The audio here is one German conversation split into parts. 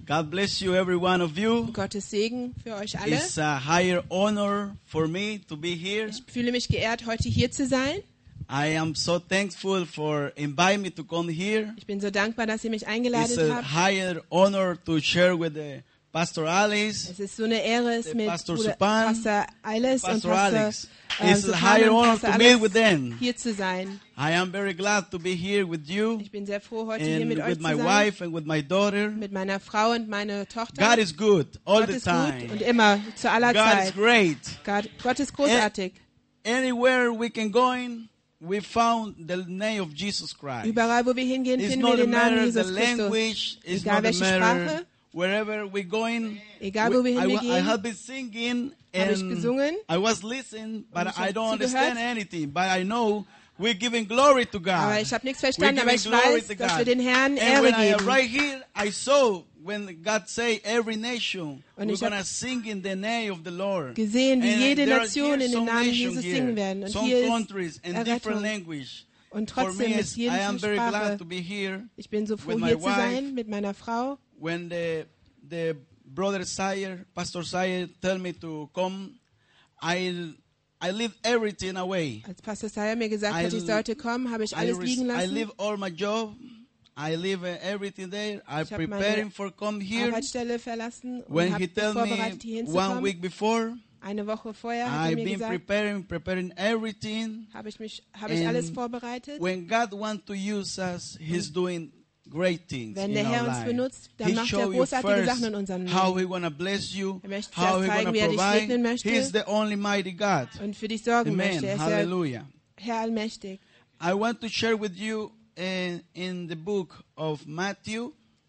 God bless you, every one of you. Gottes Segen für euch alle. It's a higher honor for me to be here. Ich fühle mich geehrt, heute hier zu sein. I am so thankful for inviting me to come here. Ich bin so dankbar, dass ihr mich It's eingeladen a habt. higher honor to share with Pastor Alice, Es ist so eine Ehre, es mit Pastor Bruder Supan, Pastor Eiles und Pastor Pastor Alex. It's a Supan higher und honor Pastor to meet Alex with them. hier zu sein. I am very glad to be here with you Ich bin sehr froh, heute hier and mit euch with zu my sein. wife and with my daughter. Mit meiner Frau und meiner Tochter. God is good all Gott the ist gut time. und immer, zu aller God is Zeit. great. Gott ist großartig. Anywhere we can go in, we found the name of Jesus Christ. Überall, wo wir hingehen, It's finden wir not a den Namen matter the Jesus Christus. language. It's Egal not a welche matter Sprache. wherever we going. Egal, wo wir I hingehen. have been singing Habe ich and gesungen. I was listening, but ich I hab don't zugehört. understand anything. But I know we're giving glory to God. Aber ich habe nichts We're verstanden, aber giving ich glory weiß, to dass God. wir den Herrn And Ehre when I geben. right here, I saw when God say every nation, Und we're ich hab gonna sing in the name of the Lord. gesehen, wie And jede there are Nation here in den some Namen nations Jesus here, singen werden. Und some hier ist countries and different Errettung. language. Und For trotzdem me, mit I am jeder very glad Sprache. to be here. Ich bin so froh, with my hier zu wife. sein mit meiner Frau. When the brother Sayer, Pastor Sayer, tell me to come, I leave everything away. Als Pastor Sayer mir gesagt hat, ich sollte kommen, habe ich alles liegen I lassen. leave all my job. I leave everything there. I'm Ich habe preparing meine for come here. Arbeitsstelle verlassen und When habe he mich tell me vorbereitet, hier 1 hinzukommen. week before, Eine Woche vorher hat er I've mir been gesagt, preparing everything. habe ich And alles vorbereitet. When God wants to use us, He's doing great things Wenn in der our Herr uns life. benutzt, dann He macht er show you großartige first Sachen in unserem how Leben. He wanna bless you, Er möchte how zuerst He zeigen, wanna wie er dich provide. segnen möchte. He's the only mighty God. Und für dich sorgen Amen. möchte. Er ist der Hallelujah. Herr allmächtig. I want to share with you in the book of Matthew.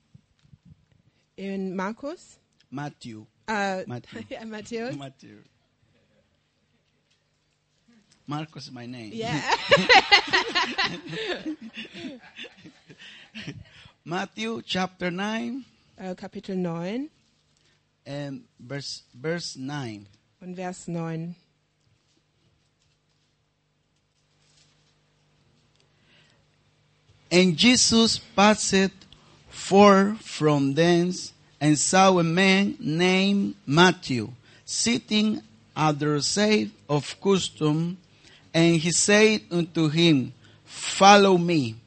In Markus, Matthew. Matthäus. Matthew. Marcus is my name. Ja. Matthew chapter 9 Kapitel 9 and verse 9. und Vers 9. And Jesus passed forth from thence and saw a man named Matthew sitting at the side of custom, and he said unto him, Follow me.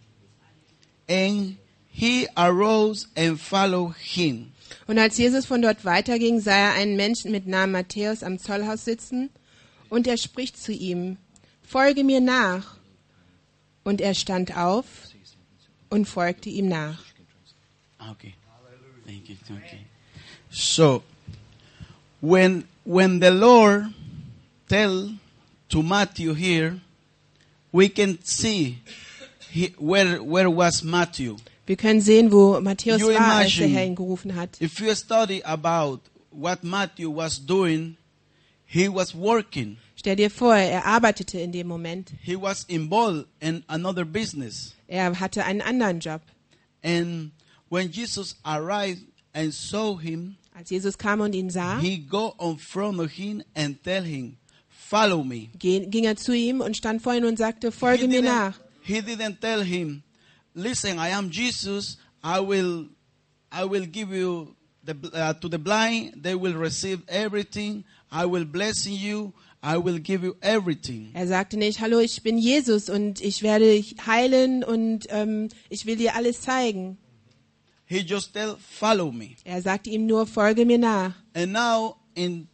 And he arose and followed him. Und als Jesus von dort weiterging, sah er einen Menschen mit Namen Matthäus am Zollhaus sitzen, und er spricht zu ihm, Folge mir nach. Und er stand auf und folgte ihm nach. Okay. Thank you. Okay. So, when the Lord tell to Matthew here, we can see where was Matthew. Wir können sehen, wo Matthäus You war, als der imagine, Herr ihn gerufen hat. If you study about what Matthew was doing, he was working. Stell dir vor, er arbeitete in dem Moment. He was involved in another business. Er hatte einen anderen Job. And when Jesus arrived and saw him, Als Jesus kam und ihn sah, he go in front of him and tell him, Follow me. ging er zu ihm und stand vor ihm und sagte, folge mir nach. He didn't tell him, Listen, I am Jesus. I will give you to the blind. They will receive everything. I will bless you. I will give you everything. Er sagte nicht, hallo, ich bin Jesus und ich werde dich heilen und ich will dir alles zeigen. He just tell, Follow me. Er sagte ihm nur, folge mir nach. And now in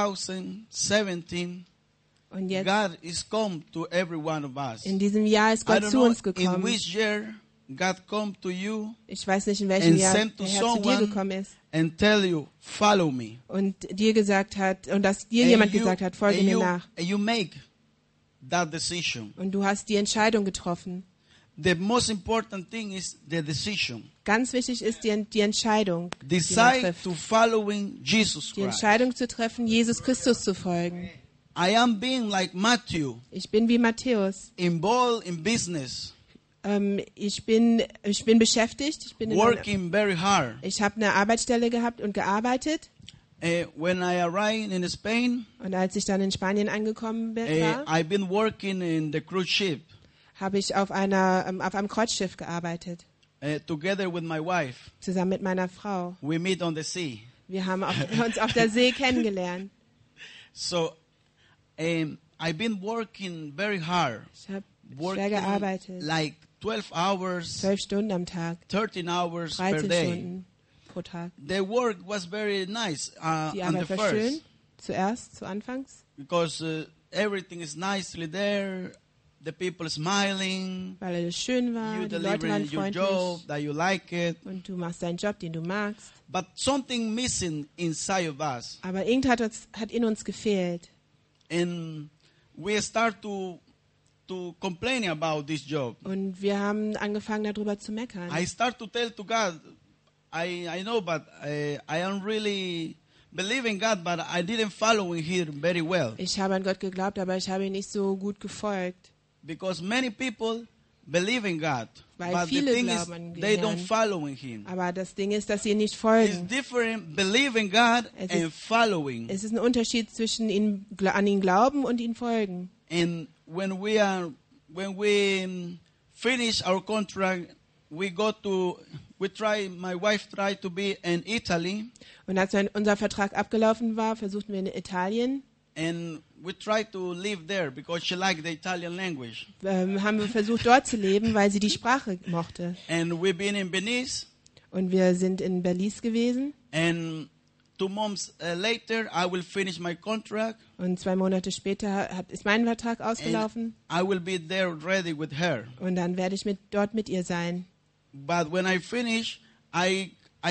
2017, Und jetzt, God is come to every one of us. in diesem Jahr ist I Gott don't zu know uns in gekommen. which year God come to you Ich weiß nicht, in welchem and Jahr sent to der Herr zu dir someone gekommen ist and tell you, Follow me. und dir gesagt hat, und dass dir jemand gesagt hat, folge mir nach. And you make that decision. Und du hast die Entscheidung getroffen. The most important thing is the decision. Ganz wichtig ist die Entscheidung, die man Decide trifft. to following Jesus Die Christ. Entscheidung zu treffen, Jesus Christus zu folgen. I am being like Matthew, Ich bin wie Matthäus. involved in business, Ich bin beschäftigt. working very hard. Ich habe eine Arbeitsstelle gehabt und gearbeitet. When I arrived in Spain, Und als ich dann in Spanien angekommen war, I've been working in the cruise ship. habe ich auf einem Kreuzschiff gearbeitet. together with my wife. zusammen mit meiner Frau. We meet on the sea. Wir haben uns auf der See kennengelernt. So I've been working very hard. Ich habe schwer Working gearbeitet. like 12 hours, 12 Stunden am Tag, 13 hours per 13 day. Stunden pro Tag. The work was very nice Die on the Arbeit war schön, first zu Anfangs, because everything is nicely there. The people smiling. weil alles schön war, You die Leute waren delivering your job freundlich that you like it. und du machst deinen Job, den du magst. But something missing inside of us. Aber irgendwas hat in uns gefehlt. And we start to complain about this job. Und wir haben angefangen, darüber zu meckern. I start to tell to God, I know, but I am really believing God, but I didn't follow Him here very well. Ich habe an Gott geglaubt, aber ich habe ihm nicht so gut gefolgt. Because many people believe in God, Weil but the viele thing is, glauben an den they don't Herrn. follow Him. Aber das Ding ist, dass sie ihm nicht It's folgen. different believing God Es and ist- following. Es ist ein Unterschied zwischen an ihn glauben und ihn folgen. And when we finish our contract, my wife tried to be in Italy, Und als unser Vertrag abgelaufen war, versuchten wir in Italien, and we tried to live there because she liked the Italian language. haben wir versucht dort zu leben, weil sie die Sprache mochte. And we've been in Venice, Und wir sind in Belize gewesen. and 2 months later, I will finish my contract, Und 2 Monate später ist mein Vertrag and ausgelaufen. I will be there ready with her. Und dann werde ich dort mit ihr sein. But when I finish, I've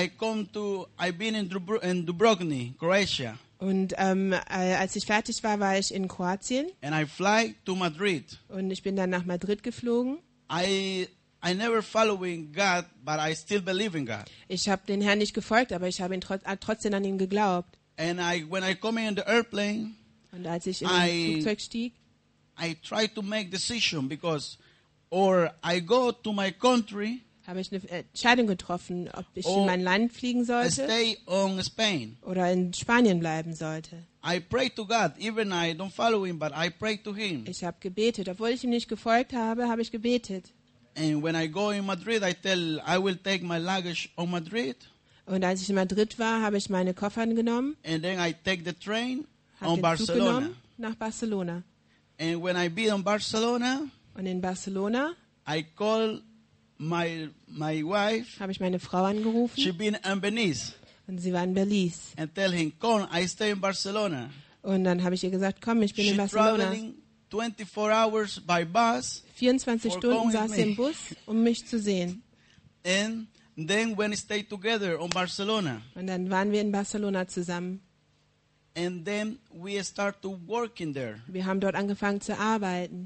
been in Dubrovnik, Croatia, Und als ich fertig war, war ich in Kroatien. and I fly to Madrid. Und ich bin dann nach Madrid geflogen. I never following God, but I still believe in God. Ich habe den Herrn nicht gefolgt, aber ich habe trotzdem an ihn geglaubt. And when I come in the airplane, Und als ich in I- ein Flugzeug stieg, I try to make decision because, or I go to my country, habe ich eine Entscheidung getroffen, ob ich Oh, in mein Land fliegen I sollte stay on Spain. oder in Spanien bleiben sollte. I pray to God, even I don't follow Him, but I pray to Him. Ich habe gebetet. Obwohl ich ihm nicht gefolgt habe, habe ich gebetet. And when I go in Madrid, I will take my luggage on Madrid, Und als ich in Madrid war, habe ich meine Koffer genommen, and then I take the train habe on den Zug Barcelona. genommen nach Barcelona. And when I be on Barcelona, Und in Barcelona I call my wife. habe ich meine Frau She angerufen been in Venice, und sie war in Belize. and tell him, "Come, I stay in Barcelona." Und dann habe ich ihr gesagt, komm, ich bin She in Barcelona. traveling 24 hours by bus, 24 For Stunden going saß with sie me. im Bus, um mich zu sehen. and then when we stay together on Barcelona, Und dann waren wir in Barcelona zusammen. and then we start to work in there. Wir haben dort angefangen zu arbeiten.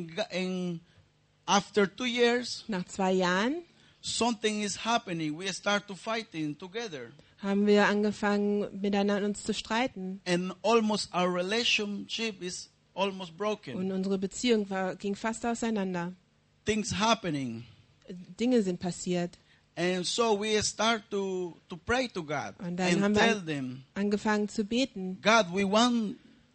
And after 2 years, Nach 2 Jahren something is happening. We start to fighting together, haben wir angefangen, miteinander uns zu streiten. and almost our relationship is almost broken. Und unsere Beziehung ging fast auseinander. Things happening. Dinge sind passiert. And so we start to pray to God Und dann haben and wir tell them, angefangen zu beten. God, we want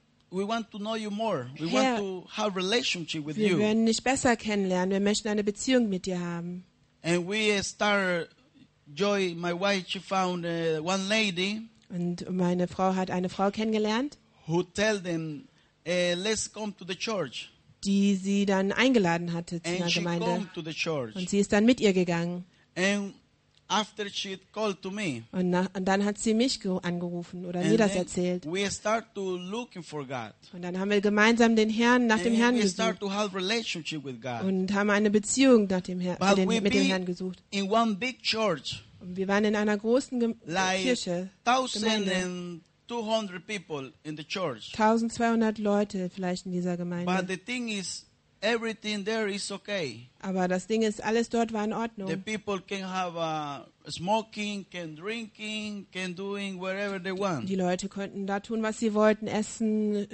to know you more. We Herr, want to have relationship with Wir you. werden dich besser kennenlernen. Wir möchten eine Beziehung mit dir haben. And we start, Joy, my wife, she found one lady Und meine Frau hat eine Frau kennengelernt, who tell them, let's come to the church. die sie dann eingeladen hatte zu And einer she Gemeinde. come to the church. Und sie ist dann mit ihr gegangen. And after she called to me, Und dann hat sie mich angerufen oder mir and das then erzählt. we start to looking for God. Und dann haben wir gemeinsam nach dem And Herrn we start gesucht to have relationship with God. und haben eine Beziehung mit dem But we mit dem be Herrn gesucht. in one big church, Und wir waren in einer großen like Kirche, Gemeinde. 1,200 people in the church. 1200 Leute vielleicht in dieser But Gemeinde. the thing is, everything there is okay. Aber das Ding ist, alles dort war in The Ordnung. people can have smoking, can drinking, can doing wherever they want. Die Leute konnten da tun, was sie wollten, essen,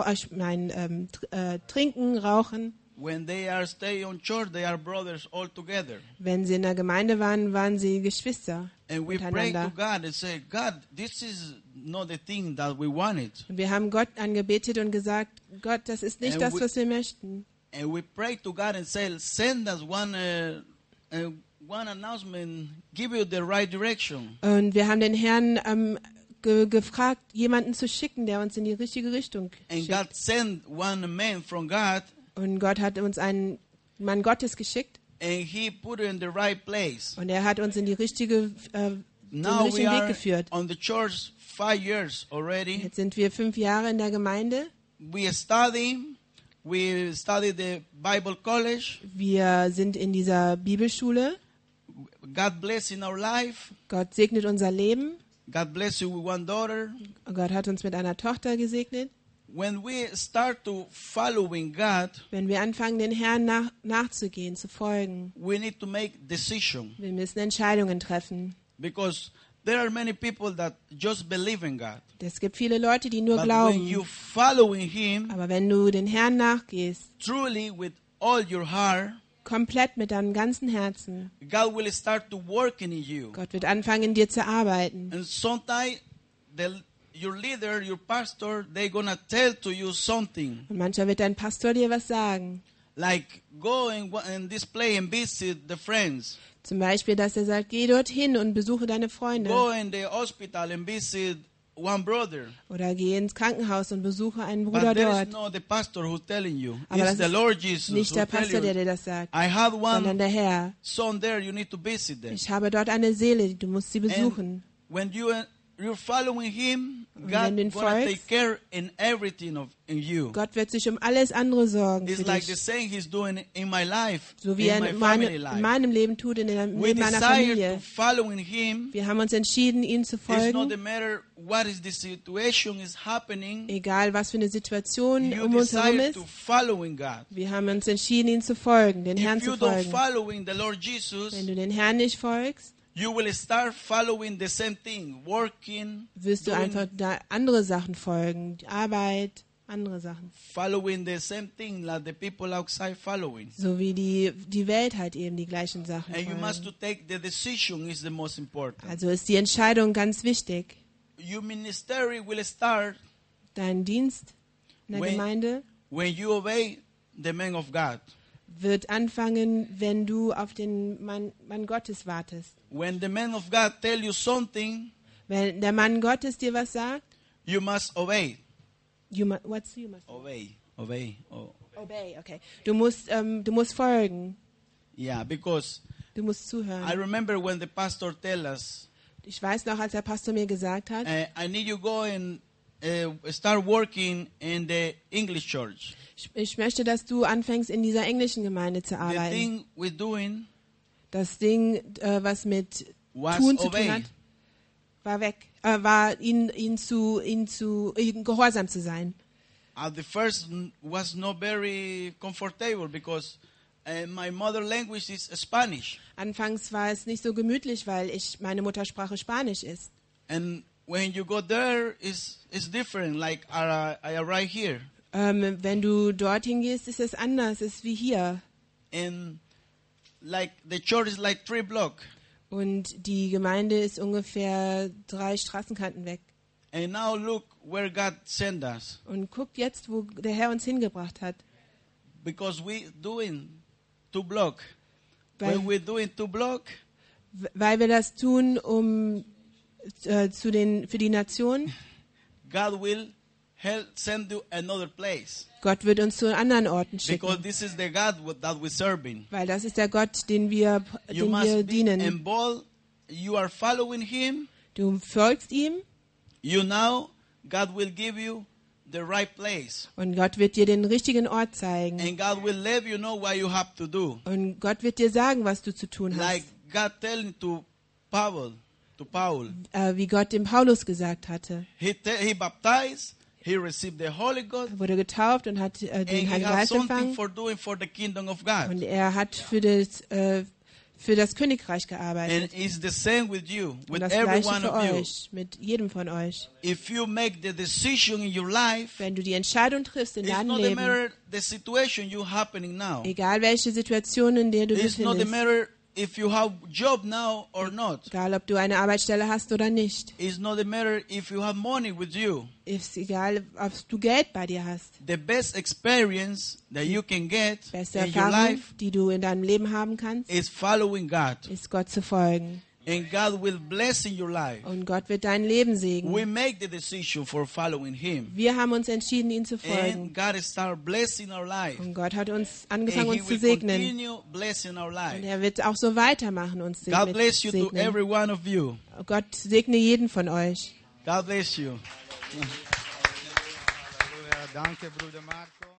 trinken, rauchen. When they are stay on church, they are brothers all together. Wenn sie in der Gemeinde waren, waren sie Geschwister And we pray to untereinander. God and say, God, this is not the thing that we wanted. Und wir haben Gott angebetet und gesagt, Gott, das ist nicht And das, we- was wir möchten. And we pray to God and say, send us one announcement give you the right direction. Und wir haben den Herrn gefragt, jemanden zu schicken, der uns in die richtige Richtung And schickt. God sent one man from God, Und Gott hat uns einen Mann Gottes geschickt and he put it in the right place. und er hat uns in die den Now we richtigen Weg are geführt. on the church 5 years already. Jetzt sind wir 5 Jahre in der Gemeinde. We study the Bible college. Wir sind in dieser Bibelschule. God bless in our life. Gott segnet unser Leben. God bless you with one daughter. Gott hat uns mit einer Tochter gesegnet. When we start to following God, Wenn wir anfangen, den Herrn nachzugehen, zu folgen, we need to make decision, wir müssen Entscheidungen treffen. because there are many people that just believe in God. Es gibt viele Leute, die nur But when you glauben. following Him Aber wenn du den Herrn nachgehst, truly with all your heart, komplett mit deinem ganzen Herzen, God will start to working in you. Gott wird anfangen, in dir zu arbeiten. And sometimes your leader, your pastor, they're gonna tell to you something Und manchmal wird dein Pastor dir was sagen. like go and display and visit the friends. Zum Beispiel, dass er sagt, geh dorthin und besuche deine Go Freunde. in the hospital and visit one brother. Oder geh ins Krankenhaus und besuche einen But Bruder there is dort. not the pastor who's telling you. Aber It's das the ist Lord Jesus nicht who der tell Pastor, der you. dir das sagt, I had sondern one der Herr. son there. You need to visit them. Ich habe dort eine Seele, du musst sie besuchen. When you're following Him, Und God wenn du ihn gonna folgst, take care in everything in you. Gott wird sich um alles andere sorgen It's für like the dich. same He's doing in my life, So wie in er my in family in life. meinem Leben tut, in dem We Leben meiner desire to Familie. following Him. Wir haben uns entschieden, ihm zu It's not the folgen. matter what is the situation is happening. Egal, was für eine Situation You um uns herum desire ist. to following God. Wir haben uns entschieden, ihm zu folgen, den Herrn If you zu don't folgen. following the Lord Jesus, Wenn du den Herrn nicht folgst, you will start following the same thing, working, wirst du einfach da andere Sachen folgen. Die Arbeit, andere Sachen. following the same thing like the people outside following. So wie die Welt halt eben die gleichen Sachen And you must to folgen. take the decision is the most important. Also ist die Entscheidung ganz wichtig. Your ministry will start Dein Dienst in der When- Gemeinde when you obey the man of God. wird anfangen, wenn du auf den Mann Gottes wartest. When the man of God tell you something, Wenn der Mann Gottes dir was sagt, you must obey. you must Obey. Obey. Oh. obey, okay. Du musst folgen. Yeah, because Du musst I zuhören. remember when the pastor tell us, Ich weiß noch, als der Pastor mir gesagt hat, I need you go and start working in the English church. ich möchte, dass du anfängst, in dieser englischen Gemeinde zu The arbeiten. thing we're doing Das Ding, was mit was Tun zu obey. tun hat, war weg. War ihn gehorsam zu sein. At the first was not very comfortable because my mother language is Spanish. Anfangs war es nicht so gemütlich, weil meine Muttersprache Spanisch ist. And when you go there, it's different. Like I arrive here, Wenn du dorthin gehst, ist es anders, es ist wie hier. and like the church is like 3 blocks. Und die Gemeinde ist ungefähr 3 Straßenkanten weg. And now look where God sent us, Und guckt jetzt, wo der Herr uns hingebracht hat. because we doing 2 blocks. Weil, When we're doing 2 blocks, weil wir das tun, für die Nation. God will send you another place, Gott wird uns zu anderen Orten because schicken. this is the God that we're serving. Weil das ist der Gott, den wir You must be dienen. involved. You are following Him. Du folgst ihm You know God will give you the right place, und Gott wird dir den richtigen Ort zeigen. and God will let you know what you have to do. Und Gott wird dir sagen, was du zu tun Like hast. God telling to Paul, Wie Gott dem Paulus gesagt hatte. he baptized, he received the Holy Ghost, Er wurde getauft und hat and den he Heiligen has Geist something empfangen. for doing for the kingdom of God. Und er hat für das Königreich gearbeitet. And it's the same with you, Und with das every Gleiche one für of you. euch, mit jedem von euch. If you make the decision in your life, Wenn du die Entscheidung triffst in it's deinem not Leben, matter the situation you happening now. egal welche Situation, in der du It's not befindest, matter if you have job now or not. Egal, ob du eine Arbeitsstelle hast oder nicht. It's not a matter if you have money with you. Ist egal, ob du Geld bei dir hast. The best experience that you can get Beste in your Erfahrung, life die du in deinem Leben haben kannst, is following God. ist Gott zu folgen. And God will bless in your life. Und Gott wird dein Leben segnen. We make the decision for following Him. Wir haben uns entschieden, ihm zu And folgen. God start blessing our life. Und Gott hat uns And angefangen, He uns zu will segnen. continue blessing our Und life. er wird auch so weitermachen, uns zu God bless you to segnen. every one of you. Gott segne jeden von euch. God bless you. Danke, Bruder Marco.